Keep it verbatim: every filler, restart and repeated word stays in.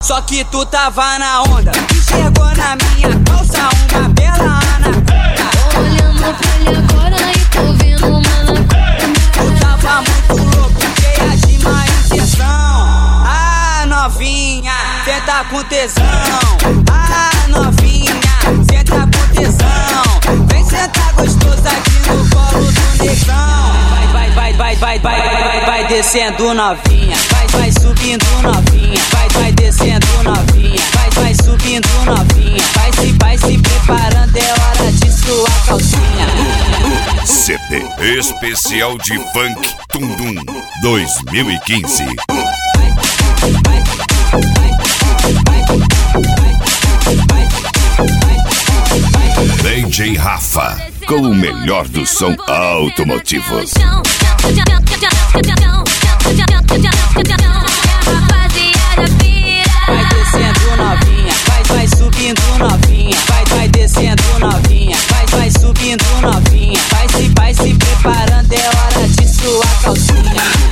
Só que tu tava na onda e chegou na minha calça uma bela anaconda. Tô olhando pra ele agora e tô vendo uma anaconda. Tu tava muito louco, cheia de má intenção. Ah, novinha, cê tá com tesão. Ah, novinha, cê tá com tesão. Vem sentar gostoso aqui no colo do negão. Vai, vai, vai, vai, vai, vai, vai, vai descendo novinha. Vai, vai subindo novinha. Vai, vai descendo novinha. Vai, vai subindo novinha. Vai se, vai se preparando, é hora de suar calcinha. C D Especial de Funk Tundum dois mil e quinze. D J Rafa, com o melhor do som automotivo. Vai descendo novinha, vai, vai subindo novinha. Vai, vai descendo novinha, vai, vai subindo novinha. Vai se, vai se preparando, é hora de suar calcinha.